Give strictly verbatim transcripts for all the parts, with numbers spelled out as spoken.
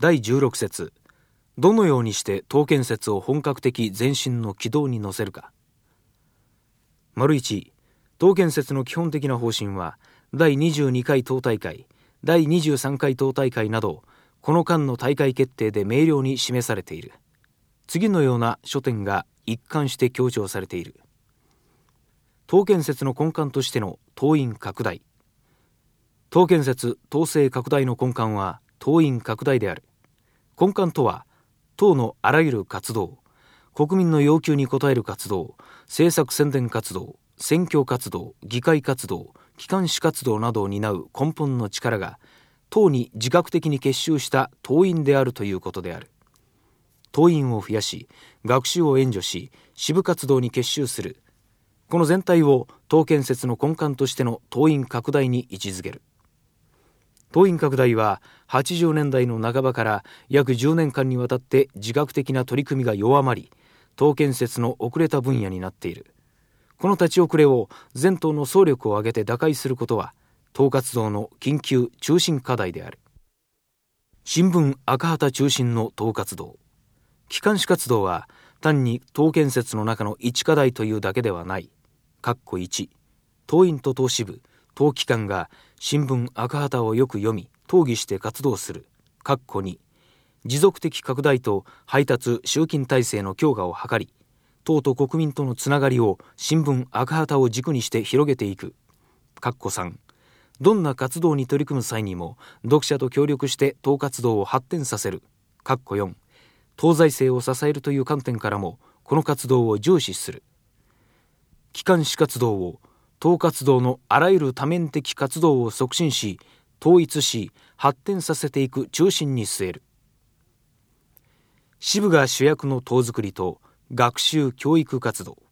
だいじゅうろく節、どのようにして党建設を本格的前進の軌道に乗せるか。丸いち、党建設の基本的な方針はだいにじゅうにかい党大会、だいにじゅうさんかい党大会などこの間の大会決定で明瞭に示されている。次のような諸点が一貫して強調されている。党建設の根幹としての党員拡大。党建設・党勢拡大の根幹は党員拡大である。根幹とは、党のあらゆる活動、国民の要求に応える活動、政策宣伝活動、選挙活動、議会活動、機関紙活動などを担う根本の力が、党に自覚的に結集した党員であるということである。党員を増やし、学習を援助し、支部活動に結集する。この全体を党建設の根幹としての党員拡大に位置づける。党員拡大ははちじゅうねんだいの半ばから約じゅうねんかんにわたって自覚的な取り組みが弱まり、党建設の遅れた分野になっている。この立ち遅れを全党の総力を挙げて打開することは、党活動の緊急中心課題である。新聞赤旗中心の党活動。機関紙活動は単に党建設の中の一課題というだけではない。括弧いち、党員と党支部、党機関が新聞赤旗をよく読み、討議して活動する。括弧に、持続的拡大と配達・集金体制の強化を図り、党と国民とのつながりを新聞赤旗を軸にして広げていく。括弧さん、どんな活動に取り組む際にも読者と協力して党活動を発展させる。括弧よん、党財政を支えるという観点からもこの活動を重視する。機関紙活動を党活動のあらゆる多面的活動を促進し、統一し、発展させていく中心に据える。支部が主役の党づくりと学習教育活動。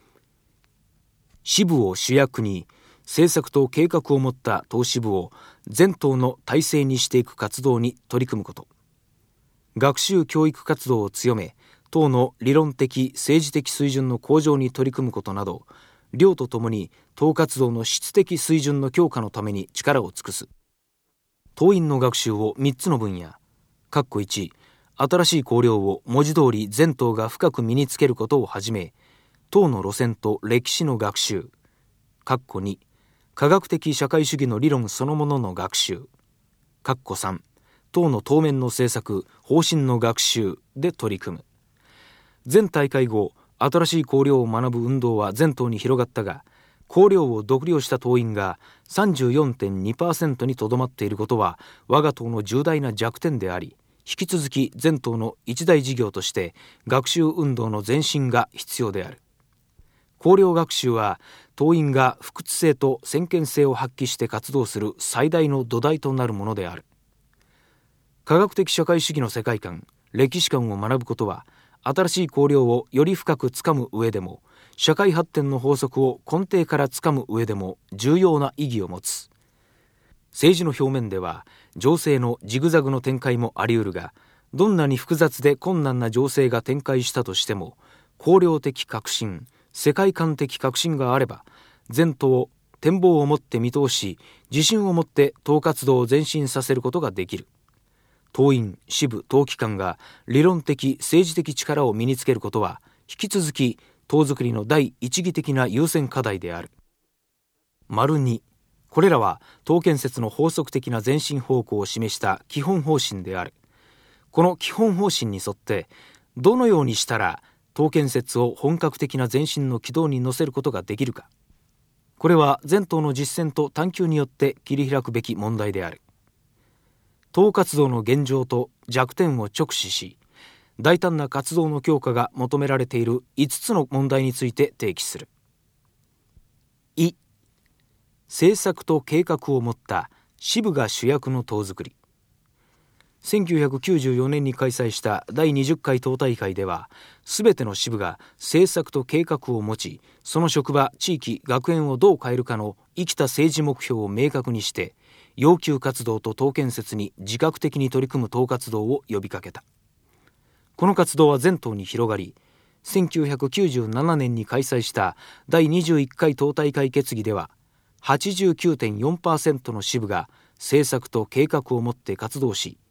支部を主役に政策と計画を持った党支部を全党の体制にしていく活動に取り組むこと。学習教育活動を強め、党の理論的・政治的水準の向上に取り組むことなど、両とともに党活動の質的水準の強化のために力を尽くす。党員の学習をみっつの分野、括弧いち、新しい綱領を文字通り全党が深く身につけることをはじめ、党の路線と歴史の学習、括弧に、科学的社会主義の理論そのものの学習、括弧さん、党の当面の政策・方針の学習で取り組む。前大会後、新しい綱領を学ぶ運動は全党に広がったが、綱領を読了した党員が さんじゅうよんてんにパーセント にとどまっていることは我が党の重大な弱点であり、引き続き全党の一大事業として学習運動の前進が必要である。綱領学習は党員が不屈性と先見性を発揮して活動する最大の土台となるものである。科学的社会主義の世界観、歴史観を学ぶことは、新しい綱領をより深くつかむ上でも、社会発展の法則を根底からつかむ上でも重要な意義を持つ。政治の表面では情勢のジグザグの展開もあり得るが、どんなに複雑で困難な情勢が展開したとしても、綱領的革新、世界観的革新があれば、全党展望を持って見通し、自信を持って党活動を前進させることができる。党員、支部、党機関が理論的、政治的力を身につけることは、引き続き党づくりの第一義的な優先課題である。丸に、これらは党建設の法則的な前進方向を示した基本方針である。この基本方針に沿って、どのようにしたら党建設を本格的な前進の軌道に乗せることができるか。これは全党の実践と探求によって切り開くべき問題である。党活動の現状と弱点を直視し、大胆な活動の強化が求められているいつつの問題について提起する。い、政策と計画を持った支部が主役の党づくり。せんきゅうひゃくきゅうじゅうよねんに開催しただいにじゅっかい党大会では、すべての支部が政策と計画を持ち、その職場、地域、学園をどう変えるかの生きた政治目標を明確にして、要求活動と党建設に自覚的に取り組む党活動を呼びかけた。この活動は全党に広がり、せんきゅうひゃくきゅうじゅうななねんに開催しただいにじゅういっかい党大会決議では、はちじゅうきゅうてんよんパーセント の支部が政策と計画を持って活動し、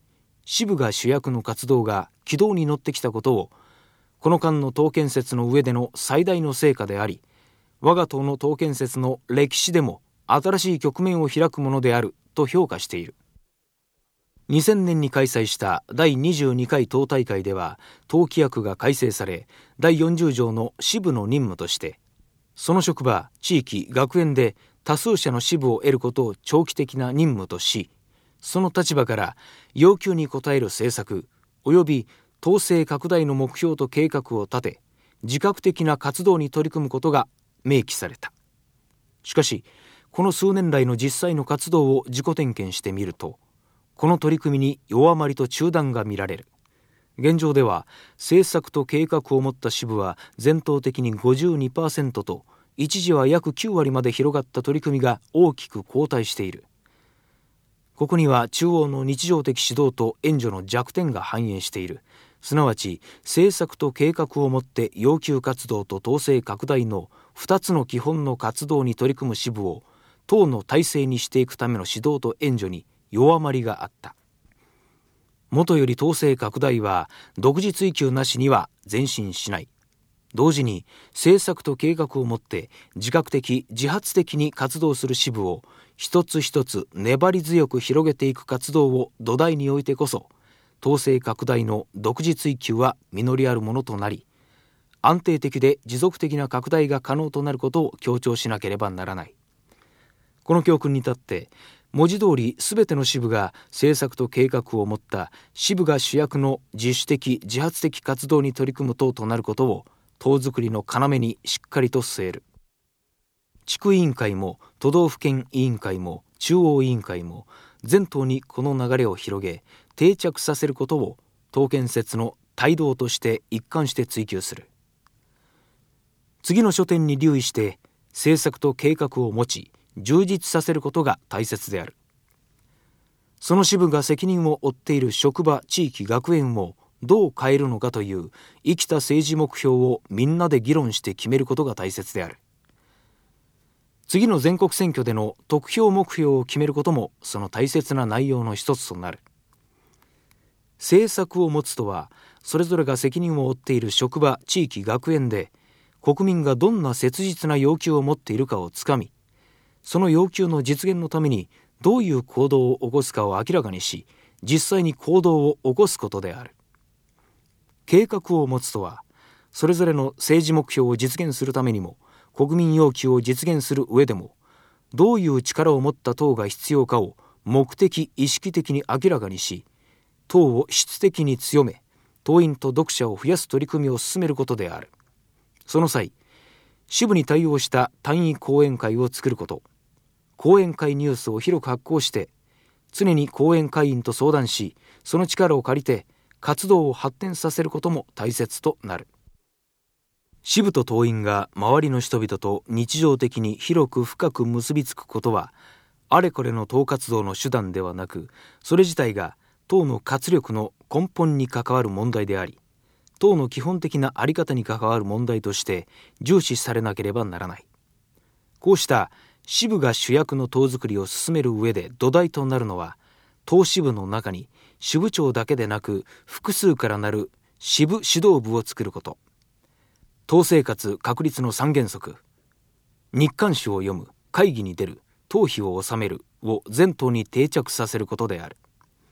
支部が主役の活動が軌道に乗ってきたことを、この間の党建設の上での最大の成果であり、我が党の党建設の歴史でも新しい局面を開くものであると評価している。にせんねんに開催しただいにじゅうにかい党大会では、党規約が改正され、だいよんじゅう条の支部の任務として、その職場、地域、学園で多数者の支部を得ることを長期的な任務とし、その立場から要求に応える政策及び党勢拡大の目標と計画を立て、自覚的な活動に取り組むことが明記された。しかし、この数年来の実際の活動を自己点検してみると、この取り組みに弱まりと中断が見られる。現状では、政策と計画を持った支部は全党的に ごじゅうにパーセント と、一時は約きゅうわりまで広がった取り組みが大きく後退している。ここには中央の日常的指導と援助の弱点が反映している。すなわち、政策と計画をもって要求活動と党勢拡大のふたつの基本の活動に取り組む支部を党の体制にしていくための指導と援助に弱まりがあった。もとより党勢拡大は独自追求なしには前進しない。同時に政策と計画をもって自覚的自発的に活動する支部を一つ一つ粘り強く広げていく活動を土台においてこそ、党勢拡大の独自追求は実りあるものとなり、安定的で持続的な拡大が可能となることを強調しなければならない。この教訓に立って、文字通りすべての支部が政策と計画を持った支部が主役の自主的自発的活動に取り組む党となることを党づくりの要にしっかりと据える。地区委員会も都道府県委員会も中央委員会も全党にこの流れを広げ定着させることを党建設の帯同として一貫して追求する。次の書点に留意して政策と計画を持ち充実させることが大切である。その支部が責任を負っている職場、地域、学園をどう変えるのかという生きた政治目標をみんなで議論して決めることが大切である。次の全国選挙での得票目標を決めることもその大切な内容の一つとなる。政策を持つとは、それぞれが責任を負っている職場、地域、学園で国民がどんな切実な要求を持っているかをつかみ、その要求の実現のためにどういう行動を起こすかを明らかにし、実際に行動を起こすことである。計画を持つとは、それぞれの政治目標を実現するためにも、国民要求を実現する上でも、どういう力を持った党が必要かを目的意識的に明らかにし、党を質的に強め、党員と読者を増やす取り組みを進めることである。その際、支部に対応した単位講演会を作ること、講演会ニュースを広く発行して、常に講演会員と相談し、その力を借りて活動を発展させることも大切となる。支部と党員が周りの人々と日常的に広く深く結びつくことは、あれこれの党活動の手段ではなく、それ自体が党の活力の根本に関わる問題であり、党の基本的な在り方に関わる問題として重視されなければならない。こうした支部が主役の党づくりを進める上で土台となるのは、党支部の中に支部長だけでなく複数からなる支部指導部を作ること、党生活確立の三原則、日刊誌を読む、会議に出る、党費を納めるを全党に定着させることである。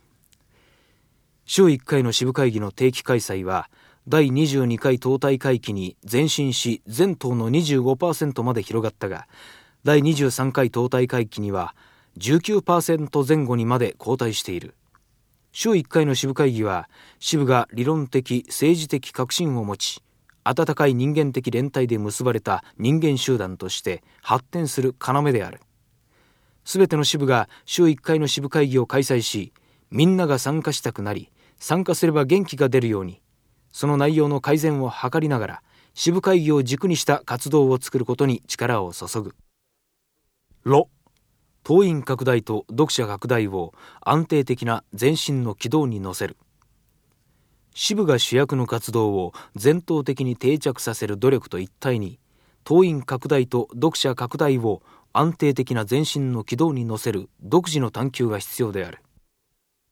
週いっかいの支部会議の定期開催は、だいにじゅうにかい党大会期に前進し全党の にじゅうごパーセント まで広がったが、だいにじゅうさんかい党大会期には じゅうきゅうパーセント 前後にまで後退している。週いっかいの支部会議は、支部が理論的、政治的確信を持ち、温かい人間的連帯で結ばれた人間集団として発展する要である。すべての支部が週いっかいの支部会議を開催し、みんなが参加したくなり、参加すれば元気が出るように、その内容の改善を図りながら、支部会議を軸にした活動を作ることに力を注ぐ。ろ、党員拡大と読者拡大を安定的な前進の軌道に乗せる。支部が主役の活動を全党的に定着させる努力と一体に、党員拡大と読者拡大を安定的な前進の軌道に乗せる独自の探求が必要である。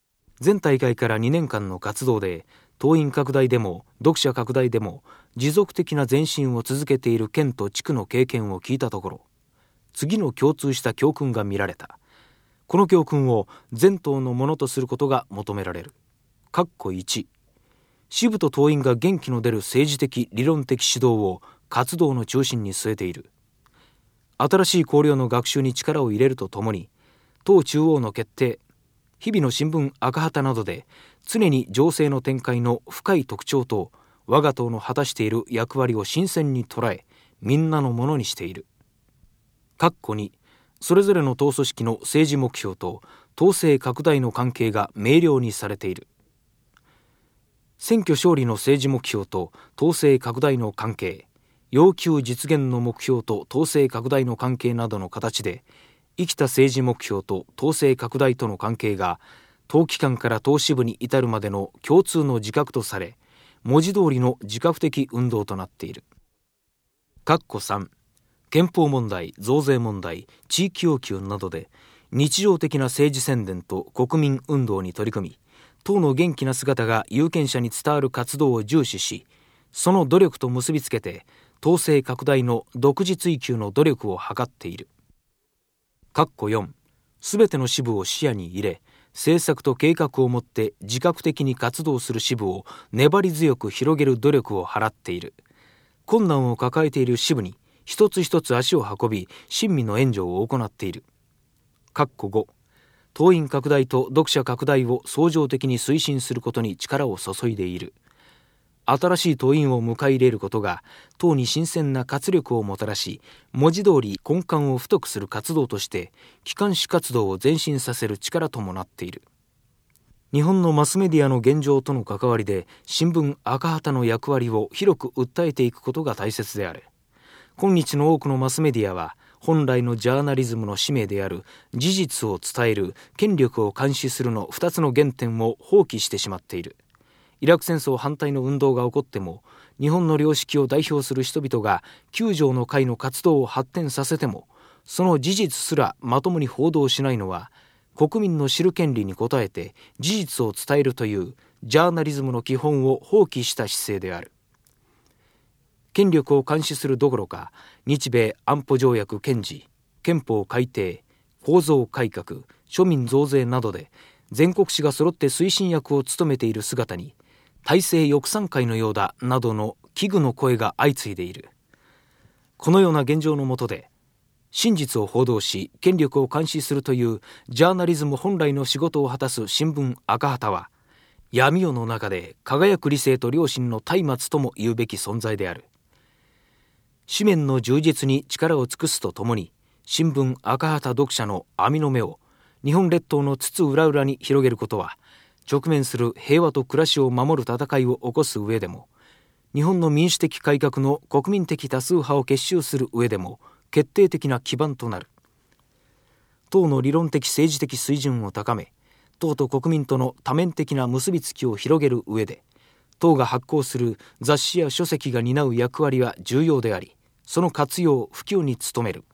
前大会からにねんかんの活動で党員拡大でも読者拡大でも持続的な前進を続けている県と地区の経験を聞いたところ、次の共通した教訓が見られた。この教訓を全党のものとすることが求められる。括弧いち、支部と党員が元気の出る政治的理論的指導を活動の中心に据えている。新しい綱領の学習に力を入れるとともに、党中央の決定、日々の新聞赤旗などで常に情勢の展開の深い特徴と我が党の果たしている役割を新鮮に捉え、みんなのものにしている。括弧に、それぞれの党組織の政治目標と党勢拡大の関係が明瞭にされている。選挙勝利の政治目標と党勢拡大の関係、要求実現の目標と党勢拡大の関係などの形で、生きた政治目標と党勢拡大との関係が党機関から党支部に至るまでの共通の自覚とされ、文字通りの自覚的運動となっている。括弧さん、憲法問題、増税問題、地域要求などで日常的な政治宣伝と国民運動に取り組み、党の元気な姿が有権者に伝わる活動を重視し、その努力と結びつけて党勢拡大の独自追求の努力を図っている。括弧よん、すべての支部を視野に入れ、政策と計画をもって自覚的に活動する支部を粘り強く広げる努力を払っている。困難を抱えている支部に一つ一つ足を運び、親身の援助を行っている。括弧ご、党員拡大と読者拡大を相乗的に推進することに力を注いでいる。新しい党員を迎え入れることが党に新鮮な活力をもたらし、文字通り根幹を太くする活動として機関紙活動を前進させる力ともなっている。日本のマスメディアの現状との関わりで新聞赤旗の役割を広く訴えていくことが大切である。今日の多くのマスメディアは本来のジャーナリズムの使命である事実を伝える、権力を監視するのふたつの原点を放棄してしまっている。イラク戦争反対の運動が起こっても、日本の良識を代表する人々が救助の会の活動を発展させても、その事実すらまともに報道しないのは、国民の知る権利に応えて事実を伝えるというジャーナリズムの基本を放棄した姿勢である。権力を監視するどころか、日米安保条約堅持、憲法改定、構造改革、庶民増税などで全国紙が揃って推進役を務めている姿に、体制抑散会のようだなどの危惧の声が相次いでいる。このような現状の下で、真実を報道し権力を監視するというジャーナリズム本来の仕事を果たす新聞赤旗は、闇夜の中で輝く理性と良心の松明とも言うべき存在である。紙面の充実に力を尽くすとともに、新聞赤旗読者の網の目を日本列島の津々浦々に広げることは、直面する平和と暮らしを守る戦いを起こす上でも、日本の民主的改革の国民的多数派を結集する上でも決定的な基盤となる。党の理論的政治的水準を高め、党と国民との多面的な結びつきを広げる上で、党が発行する雑誌や書籍が担う役割は重要であり、その活用普及に努める。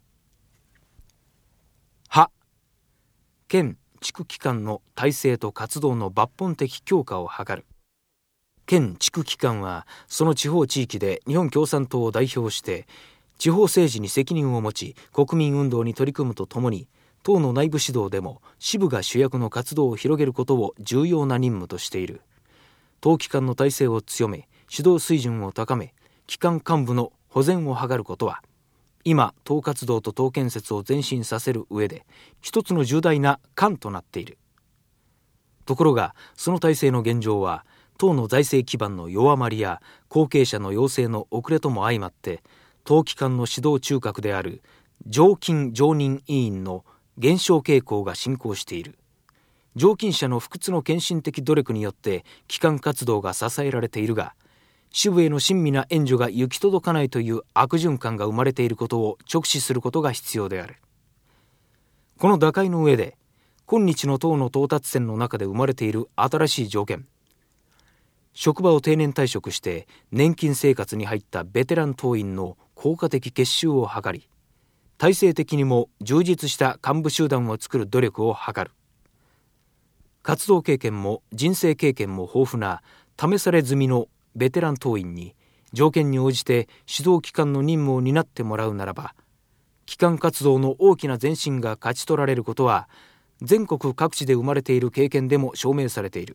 は、県地区機関の体制と活動の抜本的強化を図る。県地区機関はその地方地域で日本共産党を代表して地方政治に責任を持ち、国民運動に取り組むとともに、党の内部指導でも支部が主役の活動を広げることを重要な任務としている。党機関の体制を強め、指導水準を高め、機関幹部の保全を図ることは、今党活動と党建設を前進させる上で一つの重大な坎となっている。ところがその体制の現状は、党の財政基盤の弱まりや後継者の養成の遅れとも相まって、党機関の指導中核である常勤常任委員の減少傾向が進行している。常勤者の不屈の献身的努力によって機関活動が支えられているが、支部への親身な援助が行き届かないという悪循環が生まれていることを直視することが必要である。この打開の上で、今日の党の到達点の中で生まれている新しい条件、職場を定年退職して年金生活に入ったベテラン党員の効果的結集を図り、体制的にも充実した幹部集団を作る努力を図る。 活動経験も人生経験も豊富な試され済みのベテラン党員に条件に応じて指導機関の任務を担ってもらうならば、機関活動の大きな前進が勝ち取られることは全国各地で生まれている経験でも証明されている。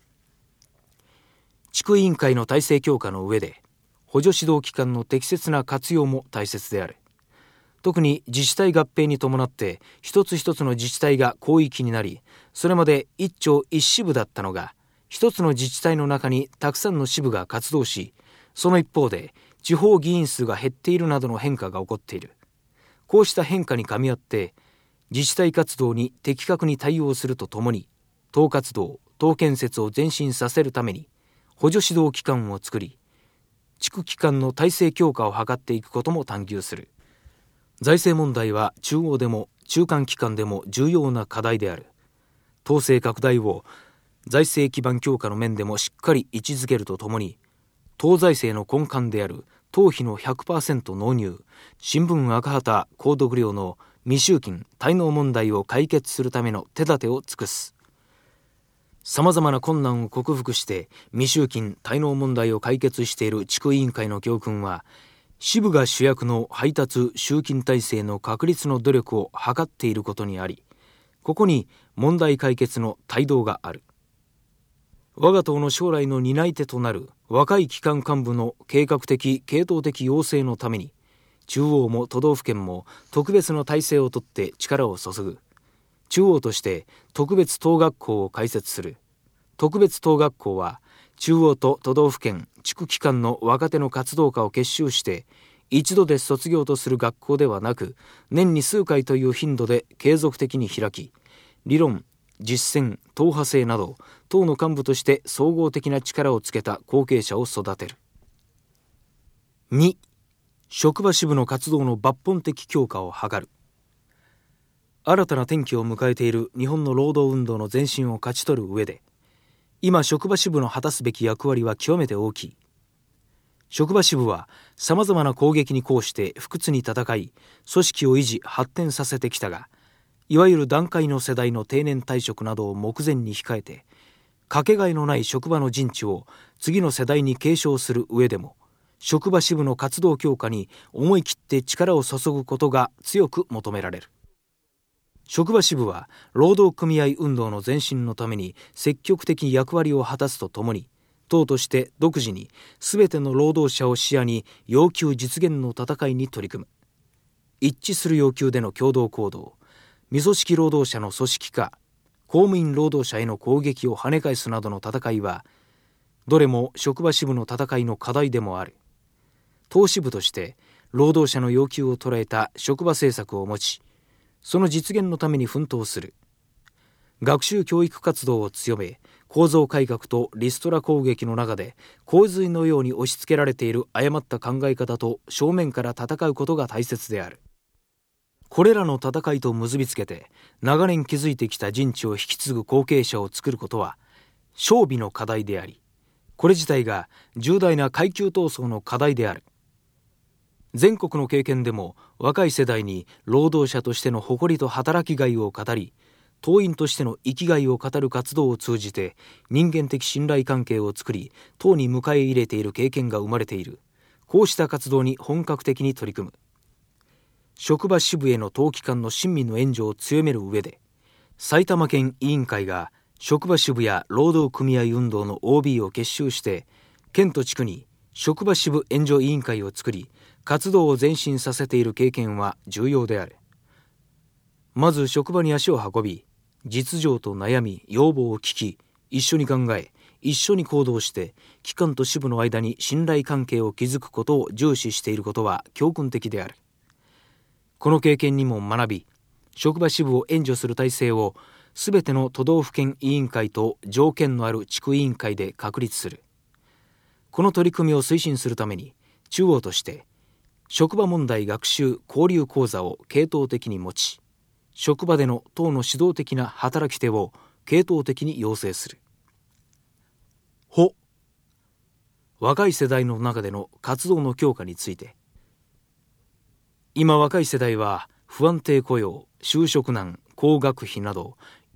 地区委員会の体制強化の上で、補助指導機関の適切な活用も大切である。特に自治体合併に伴って一つ一つの自治体が広域になり、それまで一町一支部だったのが一つの自治体の中にたくさんの支部が活動し、その一方で地方議員数が減っているなどの変化が起こっている。こうした変化にかみ合って自治体活動に的確に対応するとともに、党活動、党建設を前進させるために補助指導機関を作り、地区機関の体制強化を図っていくことも探求する。財政問題は中央でも中間機関でも重要な課題である。党勢拡大を財政基盤強化の面でもしっかり位置づけるとともに、党財政の根幹である党費の ひゃくパーセント 納入、新聞赤旗購読料の未収金滞納問題を解決するための手立てを尽くす。さまざまな困難を克服して未収金滞納問題を解決している地区委員会の教訓は、支部が主役の配達集金体制の確立の努力を図っていることにあり、ここに問題解決の態度がある。我が党の将来の担い手となる若い機関幹部の計画的系統的養成のために、中央も都道府県も特別の体制をとって力を注ぐ。中央として特別党学校を開設する。特別党学校は中央と都道府県、地区機関の若手の活動家を結集して一度で卒業とする学校ではなく、年に数回という頻度で継続的に開き、理論、実践、党派性など党の幹部として総合的な力をつけた後継者を育てる。に、職場支部の活動の抜本的強化を図る。新たな転機を迎えている日本の労働運動の前進を勝ち取る上で、今職場支部の果たすべき役割は極めて大きい。職場支部はさまざまな攻撃に抗して不屈に戦い、組織を維持発展させてきたが、いわゆる団塊の世代の定年退職などを目前に控えて、かけがえのない職場の陣地を次の世代に継承する上でも、職場支部の活動強化に思い切って力を注ぐことが強く求められる。職場支部は労働組合運動の前進のために積極的役割を果たすとともに、党として独自にすべての労働者を視野に要求実現の戦いに取り組む。一致する要求での共同行動、未組織労働者の組織化、公務員労働者への攻撃を跳ね返すなどの戦いは、どれも職場支部の戦いの課題でもある。党支部として労働者の要求を捉えた職場政策を持ち、その実現のために奮闘する。学習教育活動を強め、構造改革とリストラ攻撃の中で洪水のように押し付けられている誤った考え方と正面から戦うことが大切である。これらの戦いと結びつけて長年築いてきた陣地を引き継ぐ後継者を作ることは将棋の課題であり、これ自体が重大な階級闘争の課題である。全国の経験でも若い世代に労働者としての誇りと働きがいを語り、党員としての生きがいを語る活動を通じて人間的信頼関係を作り、党に迎え入れている経験が生まれている。こうした活動に本格的に取り組む。職場支部への党機関の親身の援助を強める上で、埼玉県委員会が職場支部や労働組合運動の オービー を結集して、県と地区に職場支部援助委員会を作り、活動を前進させている経験は重要である。まず職場に足を運び、実情と悩み、要望を聞き、一緒に考え、一緒に行動して、機関と支部の間に信頼関係を築くことを重視していることは教訓的である。この経験にも学び、職場支部を援助する体制をすべての都道府県委員会と条件のある地区委員会で確立する。この取り組みを推進するために、中央として職場問題学習交流講座を系統的に持ち、職場での党の指導的な働き手を系統的に養成する。ほ、若い世代の中での活動の強化について、今若い世代は不安定雇用、就職難、高学費など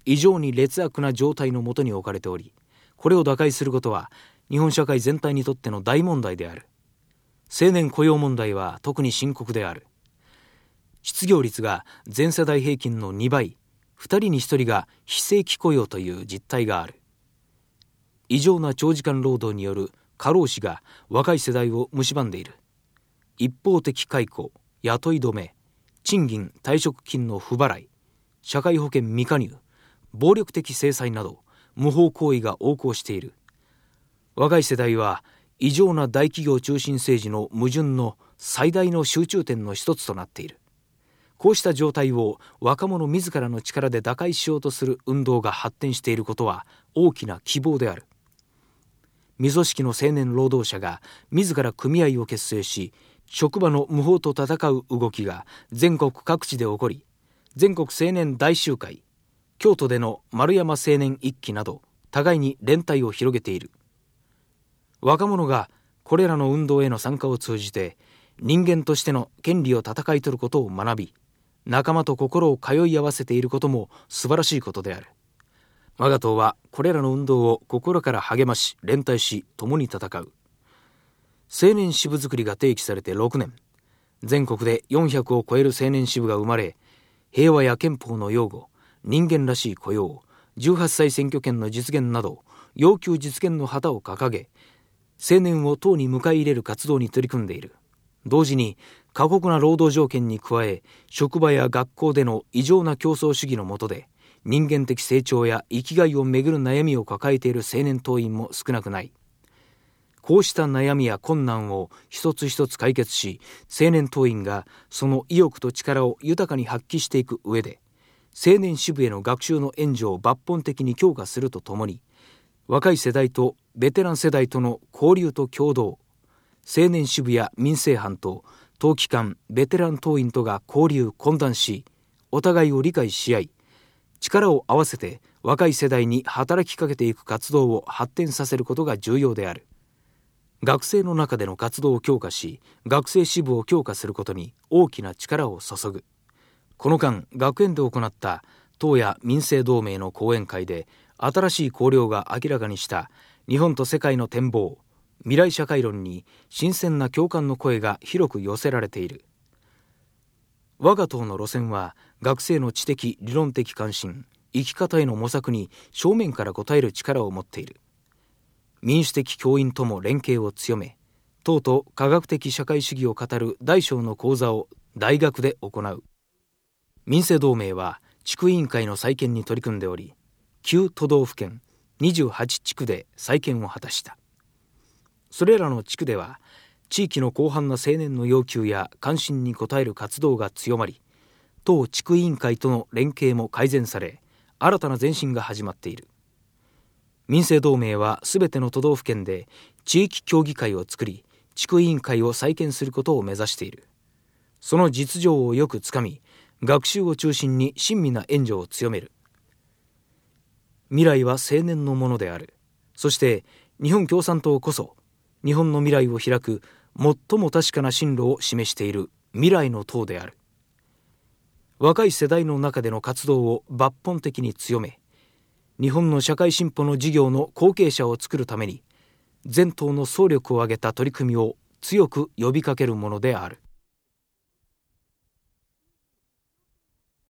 異常に劣悪な状態のもとに置かれており、これを打開することは日本社会全体にとっての大問題である。青年雇用問題は特に深刻である。失業率が全世代平均のにばい、ふたりにひとりが非正規雇用という実態がある。異常な長時間労働による過労死が若い世代を蝕んでいる。一方的解雇、雇い止め、賃金退職金の不払い、社会保険未加入、暴力的制裁など無法行為が横行している。若い世代は異常な大企業中心政治の矛盾の最大の集中点の一つとなっている。こうした状態を若者自らの力で打開しようとする運動が発展していることは大きな希望である。未組織の青年労働者が自ら組合を結成し、職場の無法と戦う動きが全国各地で起こり、全国青年大集会、京都での丸山青年一揆など互いに連帯を広げている。若者がこれらの運動への参加を通じて人間としての権利を戦い取ることを学び、仲間と心を通い合わせていることも素晴らしいことである。我が党はこれらの運動を心から励まし、連帯し、共に戦う。青年支部づくりが提起されてろくねん、全国でよんひゃくを超える青年支部が生まれ、平和や憲法の擁護、人間らしい雇用、じゅうはっさい選挙権の実現など、要求実現の旗を掲げ、青年を党に迎え入れる活動に取り組んでいる。同時に過酷な労働条件に加え、職場や学校での異常な競争主義の下で人間的成長や生きがいをめぐる悩みを抱えている青年党員も少なくない。こうした悩みや困難を一つ一つ解決し、青年党員がその意欲と力を豊かに発揮していく上で、青年支部への学習の援助を抜本的に強化するとともに、若い世代とベテラン世代との交流と協働、青年支部や民生班と党機関ベテラン党員とが交流懇談し、お互いを理解し合い、力を合わせて若い世代に働きかけていく活動を発展させることが重要である。学生の中での活動を強化し、学生支部を強化することに大きな力を注ぐ。この間、学園で行った党や民生同盟の講演会で、新しい綱領が明らかにした日本と世界の展望、未来社会論に新鮮な共感の声が広く寄せられている。我が党の路線は、学生の知的理論的関心、生き方への模索に正面から応える力を持っている。民主的教員とも連携を強め、党と科学的社会主義を語る大小の講座を大学で行う。民生同盟は地区委員会の再建に取り組んでおり、きゅう都道府県にじゅうはち地区で再建を果たした。それらの地区では、地域の広範な青年の要求や関心に応える活動が強まり、党地区委員会との連携も改善され、新たな前進が始まっている。民生同盟はすべての都道府県で地域協議会を作り、地区委員会を再建することを目指している。その実情をよくつかみ、学習を中心に親身な援助を強める。未来は青年のものである。そして日本共産党こそ、日本の未来を開く最も確かな進路を示している未来の党である。若い世代の中での活動を抜本的に強め、日本の社会進歩の事業の後継者を作るために、全党の総力を挙げた取り組みを強く呼びかけるものである。